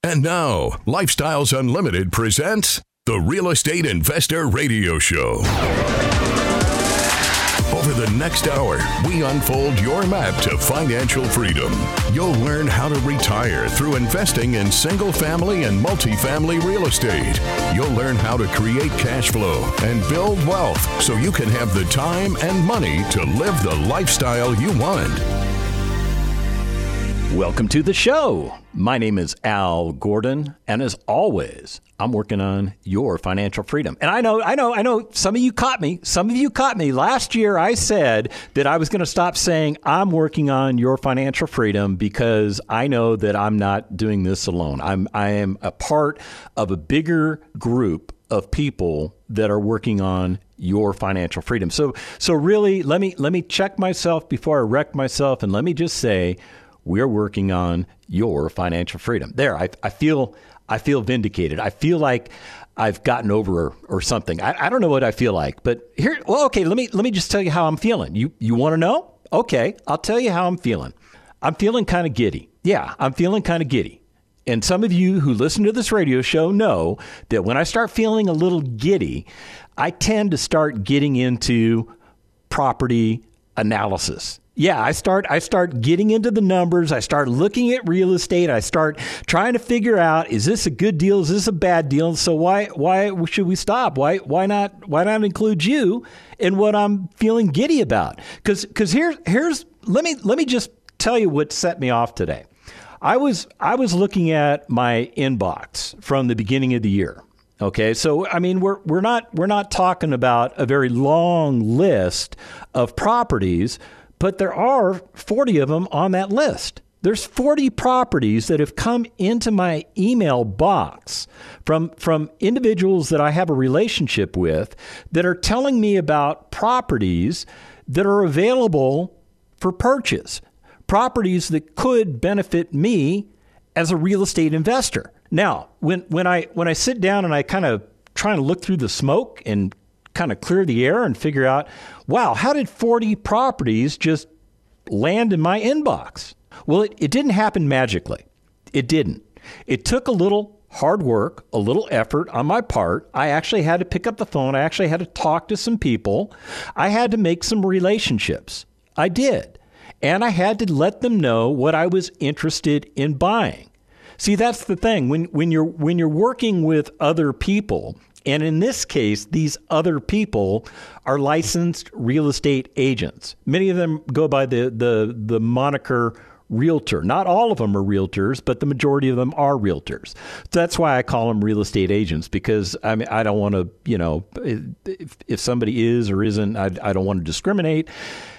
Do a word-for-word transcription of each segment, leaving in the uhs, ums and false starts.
And now, Lifestyles Unlimited presents the Real Estate Investor Radio Show. Over the next hour, we unfold your map to financial freedom. You'll learn how to retire through investing in single-family and multifamily real estate. You'll learn how to create cash flow and build wealth so you can have the time and money to live the lifestyle you want. Welcome to the show. My name is Al Gordon, and as always, I'm working on your financial freedom. And I know, I know, I know some of you caught me. Some of you caught me. Last year, I said that I was going to stop saying I'm working on your financial freedom because I know that I'm not doing this alone. I'm, I am a part of a bigger group of people that are working on your financial freedom. So, so really, let me let me check myself before I wreck myself, and let me just say, we're working on your financial freedom. There, I, I feel I feel vindicated. I feel like I've gotten over or, or something. I, I don't know what I feel like, but here, well, okay, let me let me just tell you how I'm feeling. You you want to know? Okay, I'll tell you how I'm feeling. I'm feeling kind of giddy. Yeah, I'm feeling kind of giddy. And some of you who listen to this radio show know that when I start feeling a little giddy, I tend to start getting into property analysis. Yeah, I start I start getting into the numbers. I start looking at real estate. I start trying to figure out, is this a good deal? Is this a bad deal? So why why should we stop? Why why not why not include you in what I'm feeling giddy about? Because because here here's let me let me just tell you what set me off today. I was I was looking at my inbox from the beginning of the year. Okay, so I mean we're we're not we're not talking about a very long list of properties. But there are forty of them on that list. There's forty properties that have come into my email box from, from individuals that I have a relationship with that are telling me about properties that are available for purchase, properties that could benefit me as a real estate investor. Now, when, when I when I sit down and I kind of try to look through the smoke and kind of clear the air and figure out, wow, how did forty properties just land in my inbox? Well, it, it didn't happen magically. It didn't. It took a little hard work, a little effort on my part. I actually had to pick up the phone. I actually had to talk to some people. I had to make some relationships. I did. And I had to let them know what I was interested in buying. See, that's the thing. When when you're when you're working with other people, and in this case, these other people are licensed real estate agents. Many of them go by the, the, the moniker realtor. Not all of them are realtors, but the majority of them are realtors. That's why I call them real estate agents, because I mean, I don't want to, you know, if, if somebody is or isn't, I, I don't want to discriminate.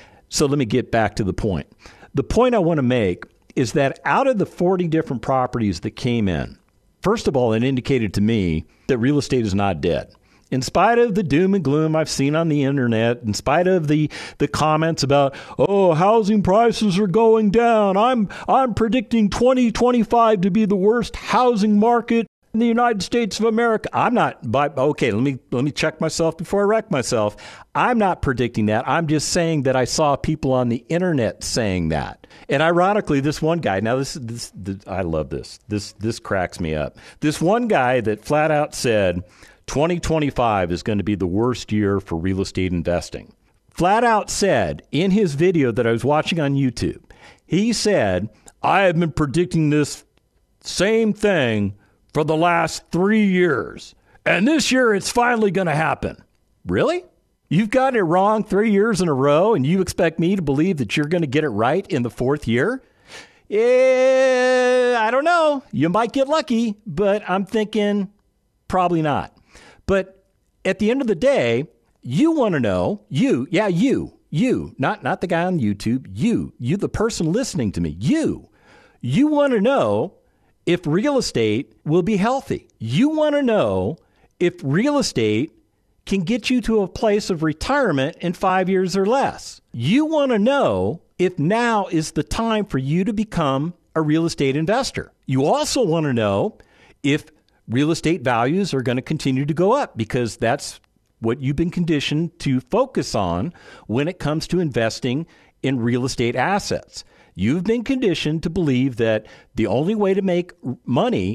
So let me get back to the point. The point I want to make is that out of the forty different properties that came in, first of all, it indicated to me that real estate is not dead. In spite of the doom and gloom I've seen on the internet, in spite of the, the comments about, oh, housing prices are going down. I'm I'm predicting twenty twenty-five to be the worst housing market in the United States of America. I'm not, by, okay, let me let me check myself before I wreck myself. I'm not predicting that. I'm just saying that I saw people on the internet saying that. And ironically, this one guy, now this, this, this I love this. This, this cracks me up. This one guy that flat out said twenty twenty-five is going to be the worst year for real estate investing. Flat out said in his video that I was watching on YouTube, he said, I have been predicting this same thing for the last three years. And this year it's finally going to happen. Really? You've gotten it wrong three years in a row, and you expect me to believe that you're going to get it right in the fourth year? Yeah, I don't know. You might get lucky, but I'm thinking probably not. But at the end of the day, you want to know, you, yeah, you, you, not, not the guy on YouTube, you, you, the person listening to me, you, you want to know if real estate will be healthy. You want to know if real estate can get you to a place of retirement in five years or less. You want to know if now is the time for you to become a real estate investor. You also want to know if real estate values are going to continue to go up, because that's what you've been conditioned to focus on when it comes to investing in real estate assets. You've been conditioned to believe that the only way to make money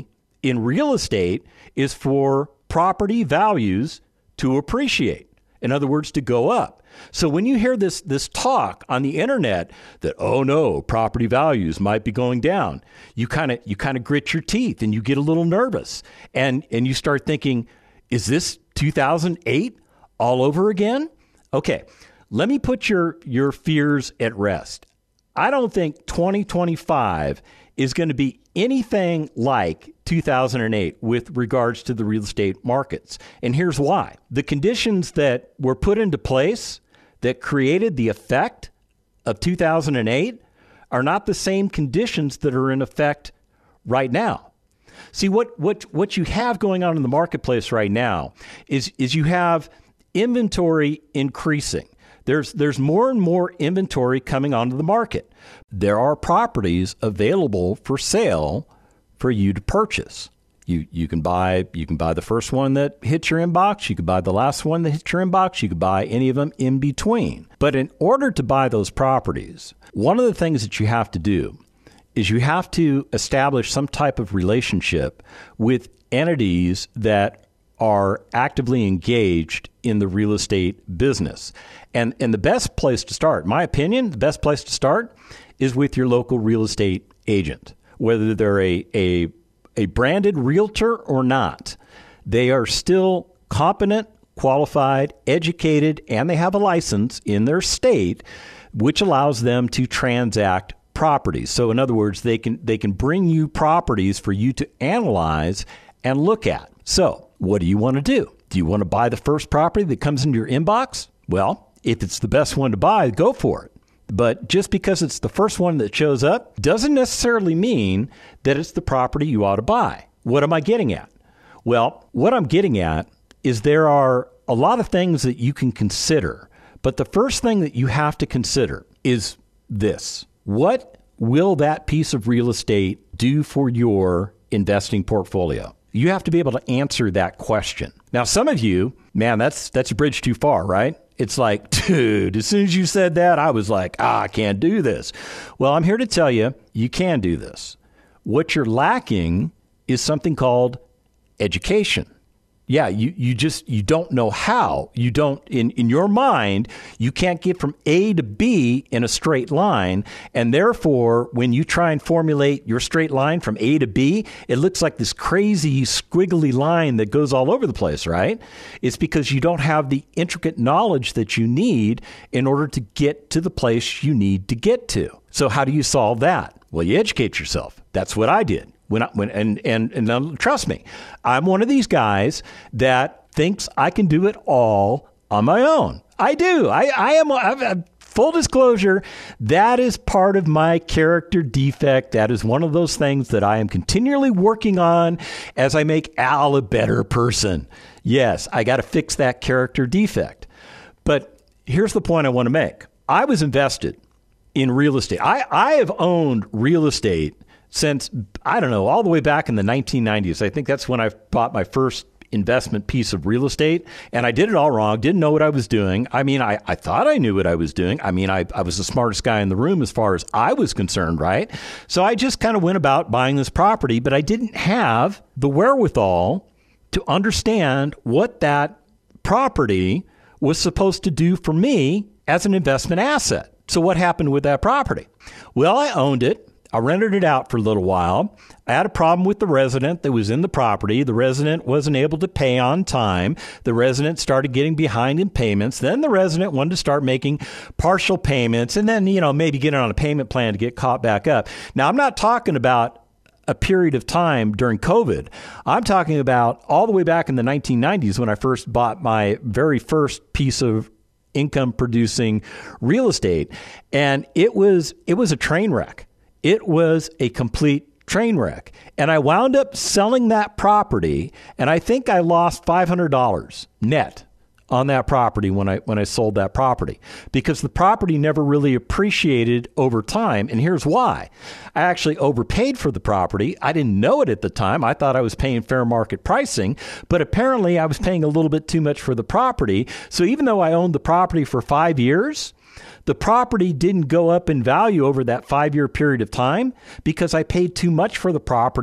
in real estate is for property values to appreciate. In other words, to go up. So when you hear this this talk on the internet that, oh no, property values might be going down, you kind of you kind of grit your teeth and you get a little nervous. And and you start thinking, is this two thousand eight all over again? Okay, let me put your your fears at rest. I don't think twenty twenty-five is going to be anything like two thousand eight with regards to the real estate markets. And here's why. The conditions that were put into place that created the effect of two thousand eight are not the same conditions that are in effect right now. See, what what what you have going on in the marketplace right now is is you have inventory increasing. There's there's more and more inventory coming onto the market. There are properties available for sale for you to purchase. You you can buy you can buy the first one that hits your inbox. You could buy the last one that hits your inbox. You could buy any of them in between. But in order to buy those properties, one of the things that you have to do is you have to establish some type of relationship with entities that are actively engaged in the real estate business. And and the best place to start, in my opinion, the best place to start is with your local real estate agent. Whether they're a a, a branded realtor or not, they are still competent, qualified, educated, and they have a license in their state, which allows them to transact properties. So in other words, they can they can bring you properties for you to analyze and look at. So what do you want to do? Do you want to buy the first property that comes into your inbox? Well, if it's the best one to buy, go for it. But just because it's the first one that shows up doesn't necessarily mean that it's the property you ought to buy. What am I getting at? Well, what I'm getting at is there are a lot of things that you can consider. But the first thing that you have to consider is this. What will that piece of real estate do for your investing portfolio? You have to be able to answer that question. Now, some of you, man, that's that's a bridge too far, right? It's like, dude, as soon as you said that, I was like, ah, I can't do this. Well, I'm here to tell you, you can do this. What you're lacking is something called education. Yeah, you, you just, you don't know how. You don't, in, in your mind, you can't get from A to B in a straight line. And therefore, when you try and formulate your straight line from A to B, it looks like this crazy squiggly line that goes all over the place, right? It's because you don't have the intricate knowledge that you need in order to get to the place you need to get to. So how do you solve that? Well, you educate yourself. That's what I did. When I, when, and, and, and trust me, I'm one of these guys that thinks I can do it all on my own. I do. I, I am, I've, full disclosure, that is part of my character defect. That is one of those things that I am continually working on as I make Al a better person. Yes, I got to fix that character defect. But here's the point I want to make. I was invested in real estate. I, I have owned real estate since, I don't know, all the way back in the nineteen nineties. I think that's when I bought my first investment piece of real estate. And I did it all wrong, didn't know what I was doing. I mean, I, I thought I knew what I was doing. I mean, I, I was the smartest guy in the room as far as I was concerned, right? So I just kind of went about buying this property, but I didn't have the wherewithal to understand what that property was supposed to do for me as an investment asset. So what happened with that property? Well, I owned it. I rented it out for a little while. I had a problem with the resident that was in the property. The resident wasn't able to pay on time. The resident started getting behind in payments. Then the resident wanted to start making partial payments and then, you know, maybe get on a payment plan to get caught back up. Now, I'm not talking about a period of time during COVID. I'm talking about all the way back in the nineteen nineties when I first bought my very first piece of income producing real estate. And it was it was a train wreck. It was a complete train wreck. And I wound up selling that property, and I think I lost five hundred dollars net on that property when I when I sold that property, because the property never really appreciated over time. And here's why. I actually overpaid for the property. I didn't know it at the time. I thought I was paying fair market pricing, but apparently I was paying a little bit too much for the property. So even though I owned the property for five years, the property didn't go up in value over that five-year period of time because I paid too much for the property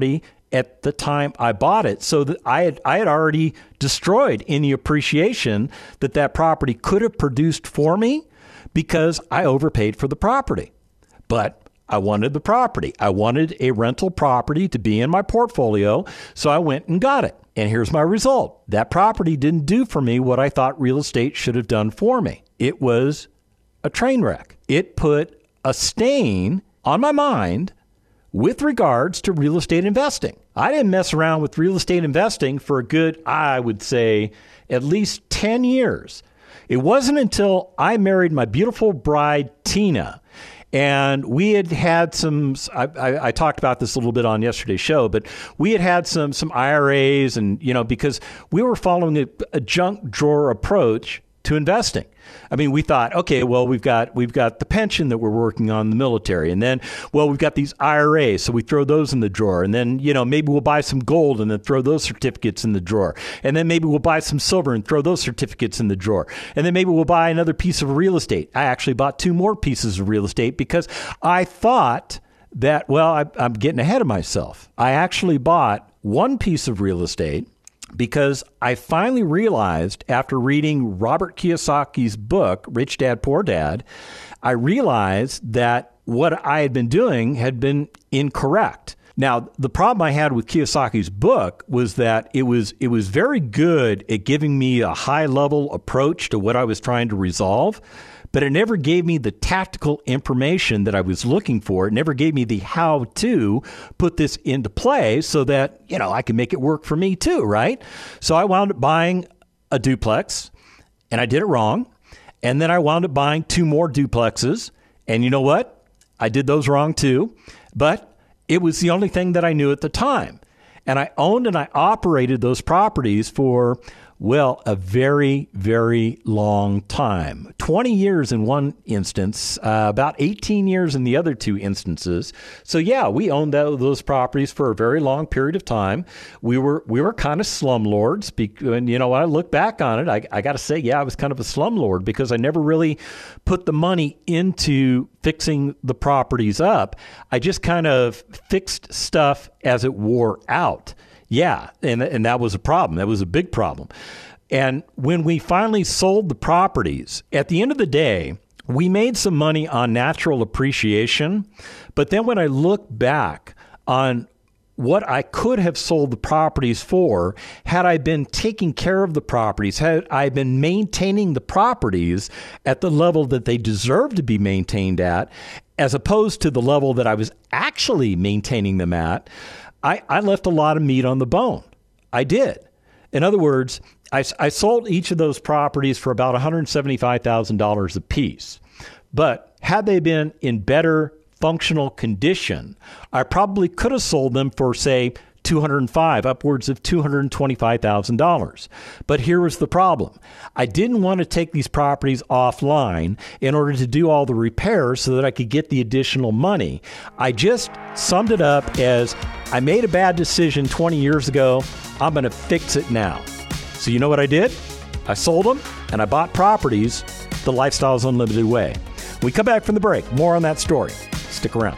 at the time I bought it, so that I had I had already destroyed any appreciation that that property could have produced for me because I overpaid for the property. But I wanted the property. I wanted a rental property to be in my portfolio, so I went and got it. And here's my result. That property didn't do for me what I thought real estate should have done for me. It was a train wreck. It put a stain on my mind with regards to real estate investing. I didn't mess around with real estate investing for a good, I would say, at least ten years. It wasn't until I married my beautiful bride, Tina, and we had had some, I, I, I talked about this a little bit on yesterday's show, but we had had some some I R As and, you know, because we were following a, a junk drawer approach to investing. I mean, we thought, okay, well, we've got we've got the pension that we're working on in the military. And then, well, we've got these I R As, so we throw those in the drawer. And then, you know, maybe we'll buy some gold and then throw those certificates in the drawer. And then maybe we'll buy some silver and throw those certificates in the drawer. And then maybe we'll buy another piece of real estate. I actually bought two more pieces of real estate because I thought that, well, I, I'm getting ahead of myself. I actually bought one piece of real estate because I finally realized after reading Robert Kiyosaki's book, Rich Dad, Poor Dad, I realized that what I had been doing had been incorrect. Now, the problem I had with Kiyosaki's book was that it was it was very good at giving me a high-level approach to what I was trying to resolve, but it never gave me the tactical information that I was looking for. It never gave me the how to put this into play so that, you know, I could make it work for me too, right? So I wound up buying a duplex, and I did it wrong. And then I wound up buying two more duplexes. And you know what? I did those wrong too. But it was the only thing that I knew at the time. And I owned and I operated those properties for, well, a very, very long time. twenty years in one instance, uh, about eighteen years in the other two instances. So yeah, we owned that, those properties for a very long period of time. We were we were kind of slumlords. And, you know, when I look back on it, I, I got to say, yeah, I was kind of a slumlord because I never really put the money into fixing the properties up. I just kind of fixed stuff as it wore out. Yeah, and and that was a problem. That was a big problem. And when we finally sold the properties, at the end of the day, we made some money on natural appreciation. But then when I look back on what I could have sold the properties for, had I been taking care of the properties, had I been maintaining the properties at the level that they deserve to be maintained at, as opposed to the level that I was actually maintaining them at, I, I left a lot of meat on the bone. I did. In other words, I, I sold each of those properties for about one hundred seventy-five thousand dollars a piece. But had they been in better functional condition, I probably could have sold them for, say, two hundred five, upwards of two hundred twenty-five thousand dollars. But here was the problem. I didn't want to take these properties offline in order to do all the repairs so that I could get the additional money. I just summed it up as, I made a bad decision twenty years ago. I'm going to fix it now. So you know what I did? I sold them and I bought properties the Lifestyles Unlimited way. When we come back from the break, more on that story. Stick around.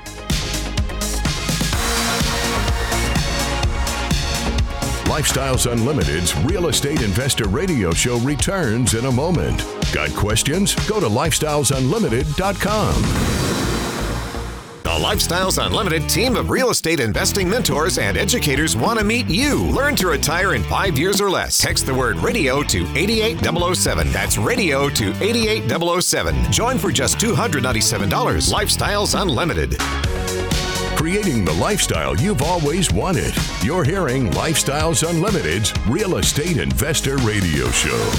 Lifestyles Unlimited's Real Estate Investor Radio Show returns in a moment. Got questions? Go to lifestyles unlimited dot com. The Lifestyles Unlimited team of real estate investing mentors and educators want to meet you. Learn to retire in five years or less. Text the word radio to eight eight zero zero seven. That's radio to eight eight zero zero seven. Join for just two hundred ninety-seven dollars. Lifestyles Unlimited. Creating the lifestyle you've always wanted. You're hearing Lifestyles Unlimited's Real Estate Investor Radio Show.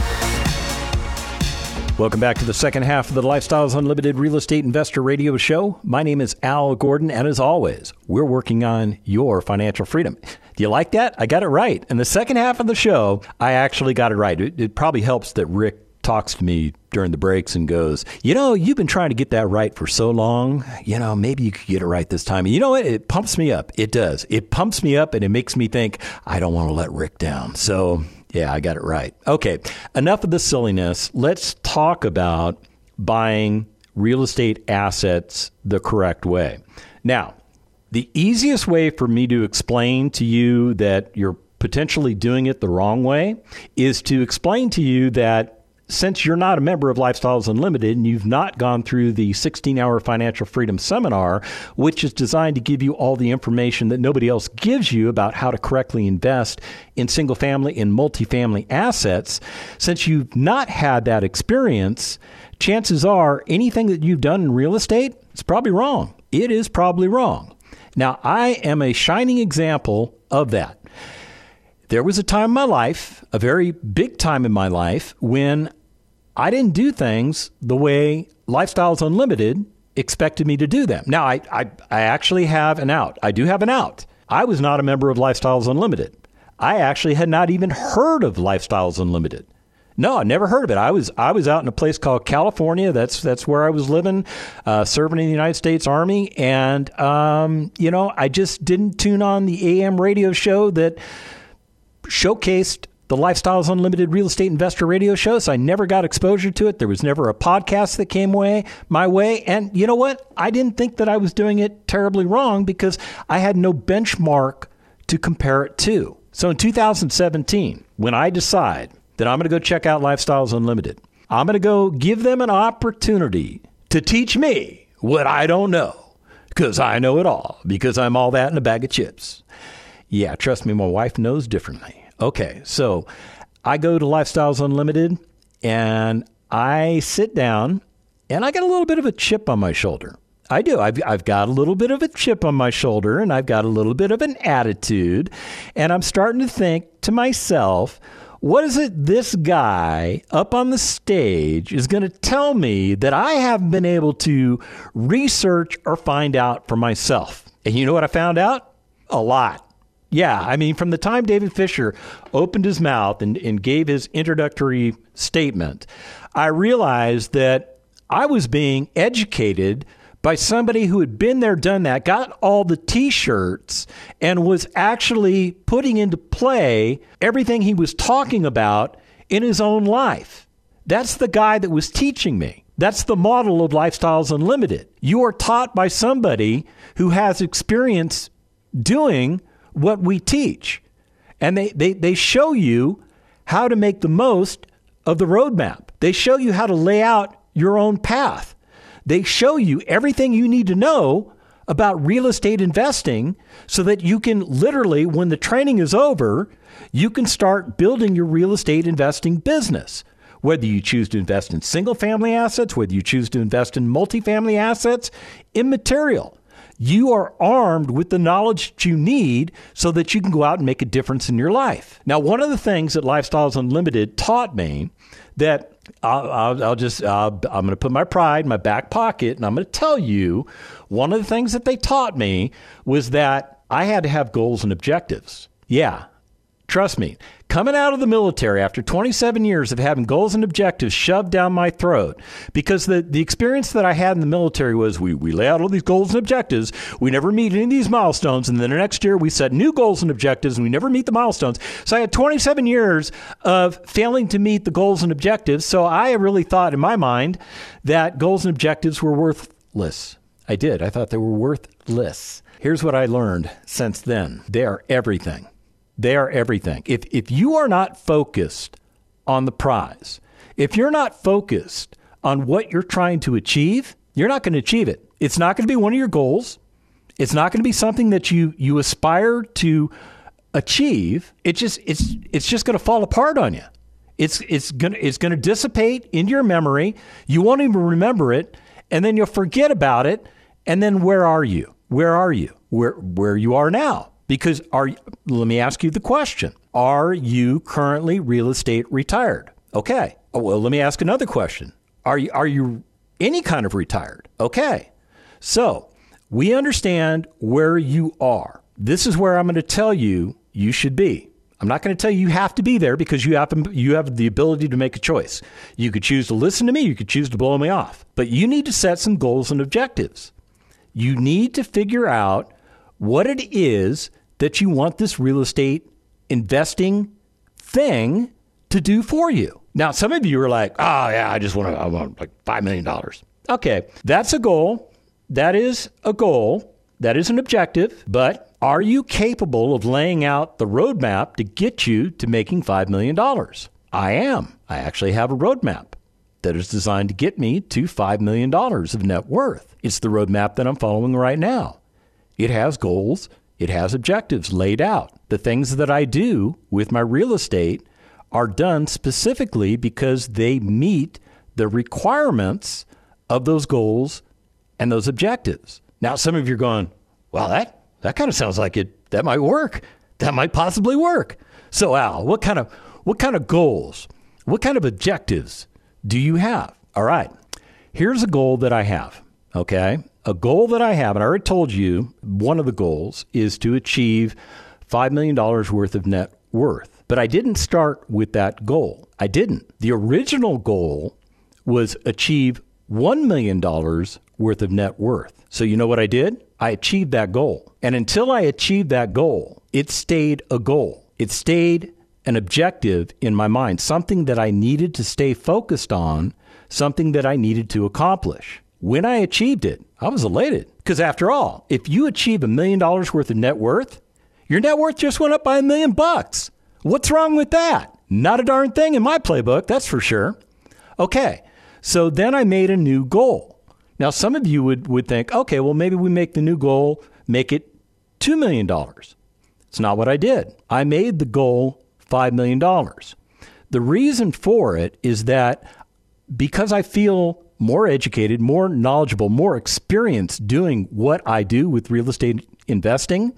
Welcome back to the second half of the Lifestyles Unlimited Real Estate Investor Radio Show. My name is Al Gordon, and as always, we're working on your financial freedom. Do you like that? I got it right. In the second half of the show, I actually got it right. It, it probably helps that Rick talks to me during the breaks and goes, you know, you've been trying to get that right for so long. You know, maybe you could get it right this time. And you know what? It pumps me up. It does. It pumps me up and it makes me think, I don't want to let Rick down. So yeah, I got it right. Okay, enough of the silliness. Let's talk about buying real estate assets the correct way. Now, The easiest way for me to explain to you that you're potentially doing it the wrong way is to explain to you that since you're not a member of Lifestyles Unlimited and you've not gone through the sixteen-hour Financial Freedom Seminar, which is designed to give you all the information that nobody else gives you about how to correctly invest in single-family and multifamily assets, since you've not had that experience, chances are anything that you've done in real estate is probably wrong. It is probably wrong. Now, I am a shining example of that. There was a time in my life, a very big time in my life, when I didn't do things the way Lifestyles Unlimited expected me to do them. Now, I, I, I actually have an out. I do have an out. I was not a member of Lifestyles Unlimited. I actually had not even heard of Lifestyles Unlimited. No, I never heard of it. I was I was out in a place called California. That's that's where I was living, uh, serving in the United States Army. And, um, you know, I just didn't tune on the A M radio show that showcased the Lifestyles Unlimited Real Estate Investor Radio show, so I never got exposure to it. There was never a podcast that came way, my way. And you know what? I didn't think that I was doing it terribly wrong because I had no benchmark to compare it to. So in two thousand seventeen, when I decide that I'm going to go check out Lifestyles Unlimited, I'm going to go give them an opportunity to teach me what I don't know, because I know it all, because I'm all that in a bag of chips. Yeah, trust me, my wife knows differently. Okay, so I go to Lifestyles Unlimited and I sit down and I got a little bit of a chip on my shoulder. I do. I've, I've got a little bit of a chip on my shoulder and I've got a little bit of an attitude. And I'm starting to think to myself, what is it this guy up on the stage is going to tell me that I haven't been able to research or find out for myself? And you know what I found out? A lot. Yeah, I mean, from the time David Fisher opened his mouth and, and gave his introductory statement, I realized that I was being educated by somebody who had been there, done that, got all the T-shirts, and was actually putting into play everything he was talking about in his own life. That's the guy that was teaching me. That's the model of Lifestyles Unlimited. You are taught by somebody who has experience doing what we teach. And they, they, they show you how to make the most of the roadmap. They show you how to lay out your own path. They show you everything you need to know about real estate investing so that you can literally, when the training is over, you can start building your real estate investing business. Whether you choose to invest in single family assets, whether you choose to invest in multifamily assets, immaterial. You are armed with the knowledge that you need so that you can go out and make a difference in your life. Now, one of the things that Lifestyles Unlimited taught me that I'll, I'll, I'll just, uh, I'm going to put my pride in my back pocket and I'm going to tell you, one of the things that they taught me was that I had to have goals and objectives. Yeah. Trust me, coming out of the military after twenty-seven years of having goals and objectives shoved down my throat, because the, the experience that I had in the military was we, we lay out all these goals and objectives, we never meet any of these milestones, and then the next year we set new goals and objectives and we never meet the milestones. So I had twenty-seven years of failing to meet the goals and objectives, so I really thought in my mind that goals and objectives were worthless. I did. I thought they were worthless. Here's what I learned since then. They are everything. They are everything. If if you are not focused on the prize, if you're not focused on what you're trying to achieve, you're not going to achieve it. It's not going to be one of your goals. It's not going to be something that you you aspire to achieve. It just it's it's just going to fall apart on you. It's it's going to, it's going to dissipate into your memory. You won't even remember it, and then you'll forget about it. And then where are you? Where are you? Where where you are now? Because are let me ask you the question. Are you currently real estate retired? Okay. Oh, well, let me ask another question. Are you are you any kind of retired? Okay. So we understand where you are. This is where I'm going to tell you you should be. I'm not going to tell you you have to be there because you have you have the ability to make a choice. You could choose to listen to me. You could choose to blow me off. But you need to set some goals and objectives. You need to figure out what it is that you want this real estate investing thing to do for you. Now, some of you are like, oh, yeah, I just want to, I want like five million dollars. Okay, that's a goal. That is a goal. That is an objective, but are you capable of laying out the roadmap to get you to making five million dollars? I am. I actually have a roadmap that is designed to get me to five million dollars of net worth. It's the roadmap that I'm following right now. It has goals. It has objectives laid out. The things that I do with my real estate are done specifically because they meet the requirements of those goals and those objectives. Now, some of you are going, well, that, that kind of sounds like it, that might work. That might possibly work. So, Al, what kind of, what kind of goals, what kind of objectives do you have? All right. Here's a goal that I have. Okay. A goal that I have, and I already told you, one of the goals is to achieve five million dollars worth of net worth. But I didn't start with that goal. I didn't. The original goal was achieve one million dollars worth of net worth. So you know what I did? I achieved that goal. And until I achieved that goal, it stayed a goal. It stayed an objective in my mind, something that I needed to stay focused on, something that I needed to accomplish. When I achieved it, I was elated. Because after all, if you achieve a million dollars worth of net worth, your net worth just went up by a million bucks. What's wrong with that? Not a darn thing in my playbook, that's for sure. Okay, so then I made a new goal. Now, some of you would, would think, okay, well, maybe we make the new goal, make it two million dollars. It's not what I did. I made the goal five million dollars. The reason for it is that because I feel more educated, more knowledgeable, more experienced doing what I do with real estate investing,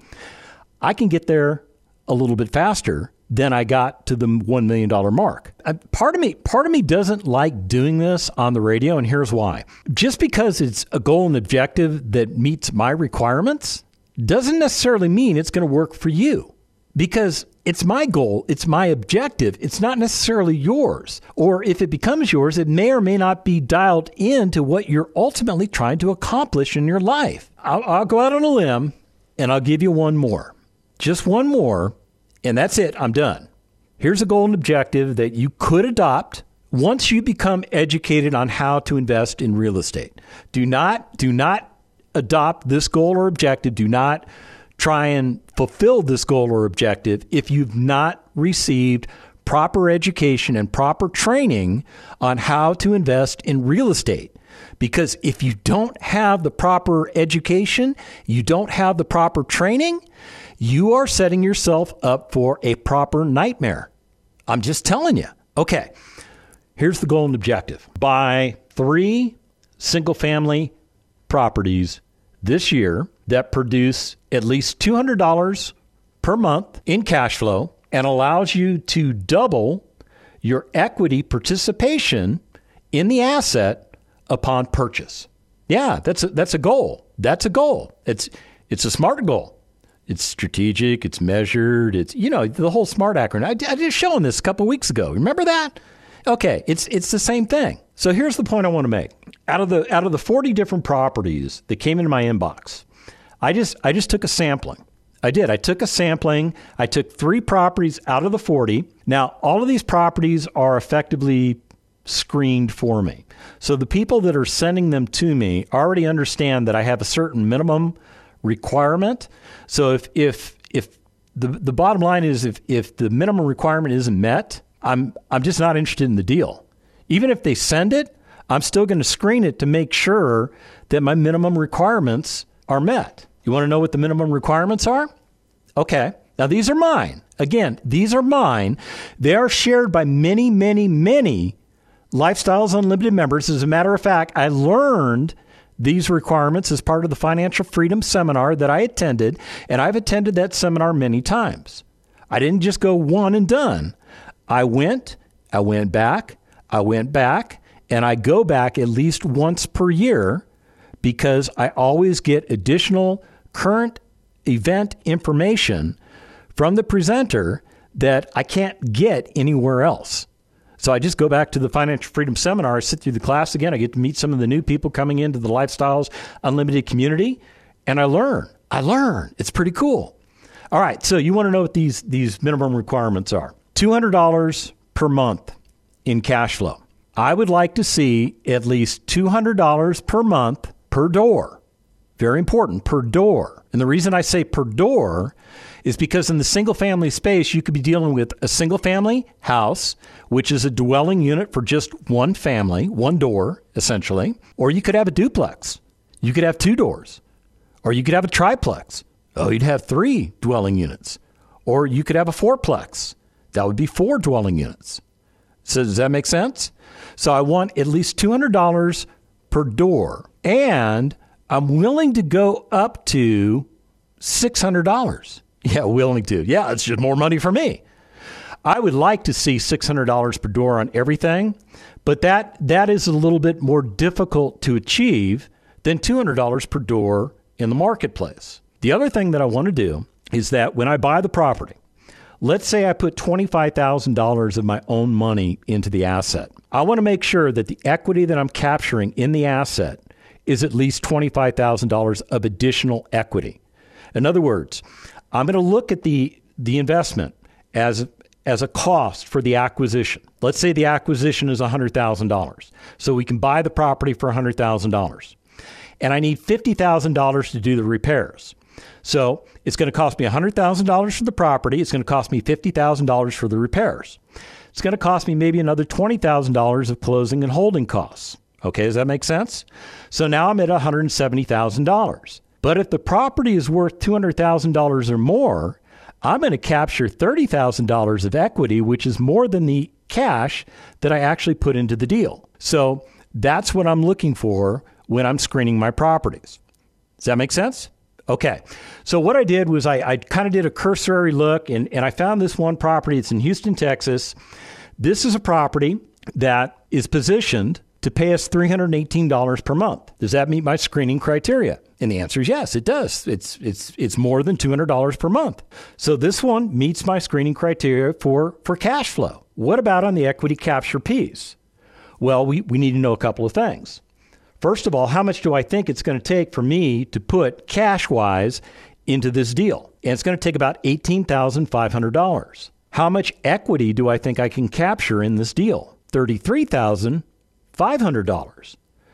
I can get there a little bit faster than I got to the one million dollars mark. I, part of me, part of me doesn't like doing this on the radio, and here's why. Just because it's a goal and objective that meets my requirements doesn't necessarily mean it's going to work for you, because it's my goal, it's my objective, it's not necessarily yours. Or if it becomes yours, it may or may not be dialed into what you're ultimately trying to accomplish in your life. I'll, I'll go out on a limb and I'll give you one more. Just one more, and that's it. I'm done. Here's a goal and objective that you could adopt once you become educated on how to invest in real estate. Do not, do not adopt this goal or objective. Do not try and fulfill this goal or objective if you've not received proper education and proper training on how to invest in real estate. Because if you don't have the proper education, you don't have the proper training, you are setting yourself up for a proper nightmare. I'm just telling you. Okay, here's the goal and objective. Buy three single-family properties this year that produce at least two hundred dollars per month in cash flow and allows you to double your equity participation in the asset upon purchase. Yeah, that's a, that's a goal. That's a goal. It's it's a SMART goal. It's strategic. It's measured. It's, you know, the whole SMART acronym. I, I did show this a couple weeks ago. Remember that? Okay, it's it's the same thing. So here's the point I want to make. Out of the out of the forty different properties that came into my inbox, I just I just took a sampling. I did. I took a sampling. I took three properties out of the forty. Now, all of these properties are effectively screened for me. So the people that are sending them to me already understand that I have a certain minimum requirement. So if if if the the bottom line is if if the minimum requirement isn't met, I'm I'm just not interested in the deal. Even if they send it, I'm still going to screen it to make sure that my minimum requirements are met. You want to know what the minimum requirements are? Okay. Now, these are mine. Again, these are mine. They are shared by many, many, many Lifestyles Unlimited members. As a matter of fact, I learned these requirements as part of the Financial Freedom Seminar that I attended, and I've attended that seminar many times. I didn't just go one and done. I went, I went back, I went back, and I go back at least once per year because I always get additional current event information from the presenter that I can't get anywhere else. So I just go back to the Financial Freedom Seminar, I sit through the class again, I get to meet some of the new people coming into the Lifestyles Unlimited community, and I learn. I learn. It's pretty cool. All right, so you want to know what these, these minimum requirements are. two hundred dollars per month in cash flow. I would like to see at least two hundred dollars per month per door. Very important, per door. And the reason I say per door is because in the single-family space, you could be dealing with a single-family house, which is a dwelling unit for just one family, one door, essentially. Or you could have a duplex. You could have two doors. Or you could have a triplex. Oh, you'd have three dwelling units. Or you could have a fourplex. That would be four dwelling units. So does that make sense? So I want at least two hundred dollars per door. And I'm willing to go up to six hundred dollars. Yeah, willing to. Yeah, it's just more money for me. I would like to see six hundred dollars per door on everything, but that that is a little bit more difficult to achieve than two hundred dollars per door in the marketplace. The other thing that I want to do is that when I buy the property, let's say I put twenty-five thousand dollars of my own money into the asset. I want to make sure that the equity that I'm capturing in the asset is at least twenty-five thousand dollars of additional equity. In other words, I'm going to look at the the investment as as a cost for the acquisition. Let's say the acquisition is one hundred thousand dollars. So we can buy the property for one hundred thousand dollars. And I need fifty thousand dollars to do the repairs. So it's going to cost me one hundred thousand dollars for the property. It's going to cost me fifty thousand dollars for the repairs. It's going to cost me maybe another twenty thousand dollars of closing and holding costs. Okay, does that make sense? So now I'm at one hundred seventy thousand dollars. But if the property is worth two hundred thousand dollars or more, I'm going to capture thirty thousand dollars of equity, which is more than the cash that I actually put into the deal. So that's what I'm looking for when I'm screening my properties. Does that make sense? Okay. So what I did was I, I kind of did a cursory look, and, and I found this one property. It's in Houston, Texas. This is a property that is positioned to pay us three hundred eighteen dollars per month. Does that meet my screening criteria? And the answer is yes, it does. It's it's it's more than two hundred dollars per month. So this one meets my screening criteria for, for cash flow. What about on the equity capture piece? Well, we, we need to know a couple of things. First of all, how much do I think it's going to take for me to put cash-wise into this deal? And it's going to take about eighteen thousand five hundred dollars. How much equity do I think I can capture in this deal? thirty-three thousand five hundred dollars.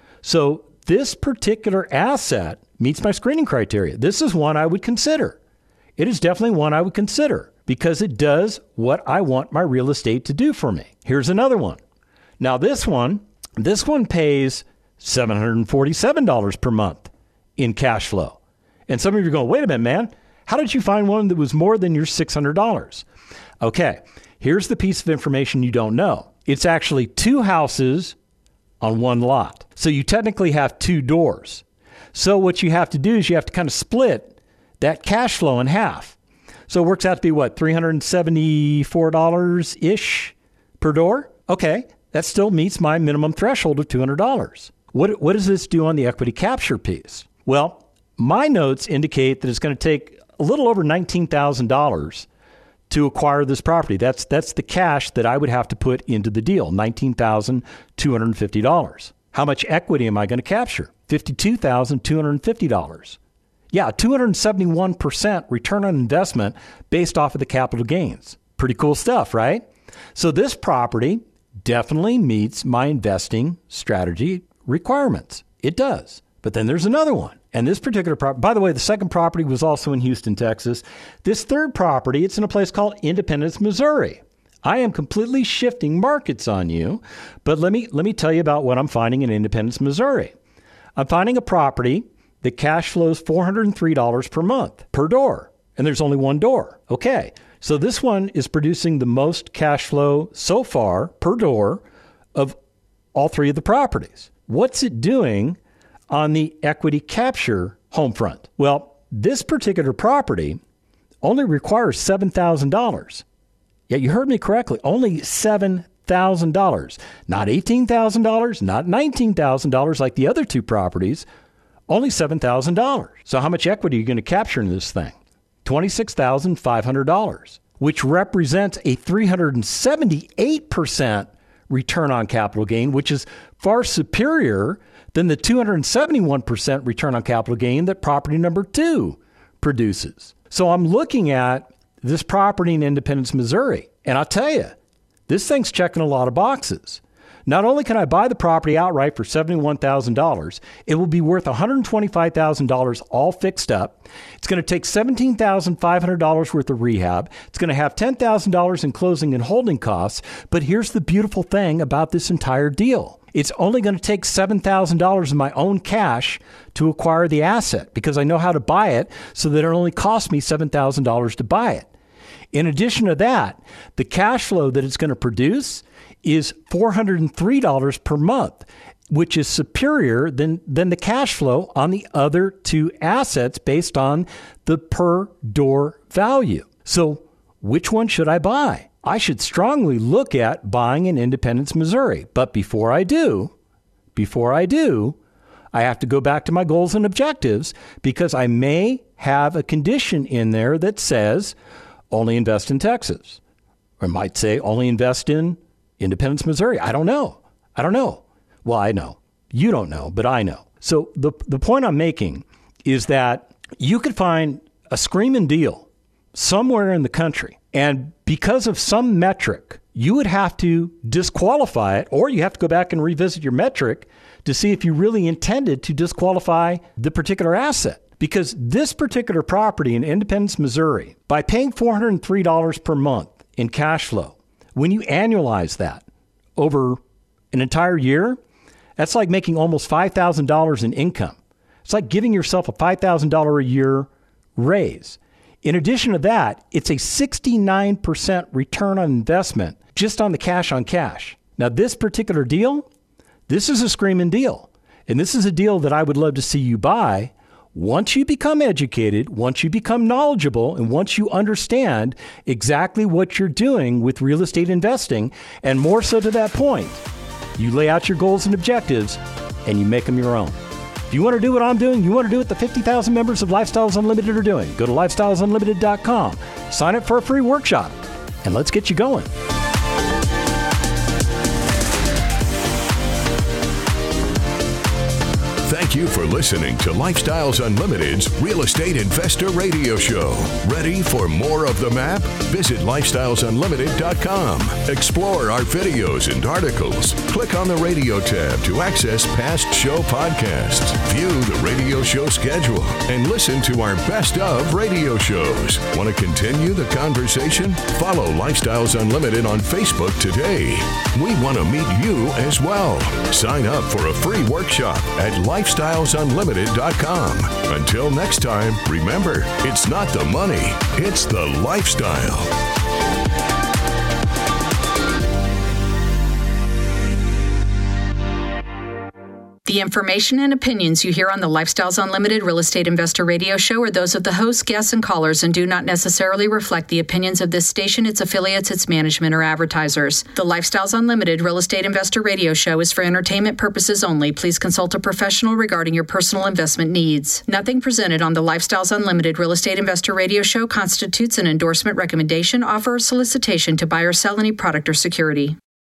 So this particular asset meets my screening criteria. This is one I would consider. It is definitely one I would consider because it does what I want my real estate to do for me. Here's another one. Now this one, this one pays seven hundred forty-seven dollars per month in cash flow. And some of you are going, wait a minute, man, how did you find one that was more than your six hundred dollars? Okay, here's the piece of information you don't know. It's actually two houses on one lot. So you technically have two doors. So what you have to do is you have to kind of split that cash flow in half. So it works out to be what, three hundred seventy-four dollars-ish per door? Okay, that still meets my minimum threshold of two hundred dollars. What, what does this do on the equity capture piece? Well, my notes indicate that it's going to take a little over nineteen thousand dollars to acquire this property. That's that's the cash that I would have to put into the deal, nineteen thousand two hundred fifty dollars. How much equity am I going to capture? fifty-two thousand two hundred fifty dollars. Yeah, two hundred seventy-one percent return on investment based off of the capital gains. Pretty cool stuff, right? So this property definitely meets my investing strategy requirements. It does. But then there's another one. And this particular property, by the way, the second property was also in Houston, Texas. This third property, it's in a place called Independence, Missouri. I am completely shifting markets on you, but let me let me tell you about what I'm finding in Independence, Missouri. I'm finding a property that cash flows four hundred three dollars per month per door, and there's only one door. Okay, so this one is producing the most cash flow so far per door of all three of the properties. What's it doing on the equity capture home front? Well, this particular property only requires seven thousand dollars. Yeah, you heard me correctly. Only seven thousand dollars. Not eighteen thousand dollars, not nineteen thousand dollars like the other two properties. Only seven thousand dollars. So how much equity are you going to capture in this thing? twenty-six thousand five hundred dollars, which represents a three hundred seventy-eight percent return on capital gain, which is far superior than the two hundred seventy-one percent return on capital gain that property number two produces. So I'm looking at this property in Independence, Missouri, and I'll tell you, this thing's checking a lot of boxes. Not only can I buy the property outright for seventy-one thousand dollars, it will be worth one hundred twenty-five thousand dollars all fixed up. It's going to take seventeen thousand five hundred dollars worth of rehab. It's going to have ten thousand dollars in closing and holding costs. But here's the beautiful thing about this entire deal. It's only going to take seven thousand dollars of my own cash to acquire the asset because I know how to buy it so that it only costs me seven thousand dollars to buy it. In addition to that, the cash flow that it's going to produce is four hundred three dollars per month, which is superior than, than the cash flow on the other two assets based on the per door value. So which one should I buy? I should strongly look at buying in Independence, Missouri. But before I do, before I do, I have to go back to my goals and objectives because I may have a condition in there that says only invest in Texas. Or it might say only invest in Independence, Missouri. I don't know. I don't know. Well, I know. You don't know, but I know. So the the point I'm making is that you could find a screaming deal somewhere in the country. And because of some metric, you would have to disqualify it, or you have to go back and revisit your metric to see if you really intended to disqualify the particular asset. Because this particular property in Independence, Missouri, by paying four hundred three dollars per month in cash flow, when you annualize that over an entire year, that's like making almost five thousand dollars in income. It's like giving yourself a five thousand dollars a year raise. In addition to that, it's a sixty-nine percent return on investment just on the cash on cash. Now, this particular deal, this is a screaming deal. And this is a deal that I would love to see you buy once you become educated, once you become knowledgeable, and once you understand exactly what you're doing with real estate investing. And more so to that point, you lay out your goals and objectives and you make them your own. If you want to do what I'm doing, you want to do what the fifty thousand members of Lifestyles Unlimited are doing, go to lifestyles unlimited dot com, sign up for a free workshop, and let's get you going. Thank you for listening to Lifestyles Unlimited's Real Estate Investor Radio Show. Ready for more of the map? Visit lifestyles unlimited dot com. Explore our videos and articles. Click on the radio tab to access past show podcasts. View the radio show schedule and listen to our best of radio shows. Want to continue the conversation? Follow Lifestyles Unlimited on Facebook today. We want to meet you as well. Sign up for a free workshop at lifestyles unlimited dot com. Until next time, remember, it's not the money, it's the lifestyle. The information and opinions you hear on the Lifestyles Unlimited Real Estate Investor Radio Show are those of the hosts, guests, and callers and do not necessarily reflect the opinions of this station, its affiliates, its management, or advertisers. The Lifestyles Unlimited Real Estate Investor Radio Show is for entertainment purposes only. Please consult a professional regarding your personal investment needs. Nothing presented on the Lifestyles Unlimited Real Estate Investor Radio Show constitutes an endorsement, recommendation, offer, or solicitation to buy or sell any product or security.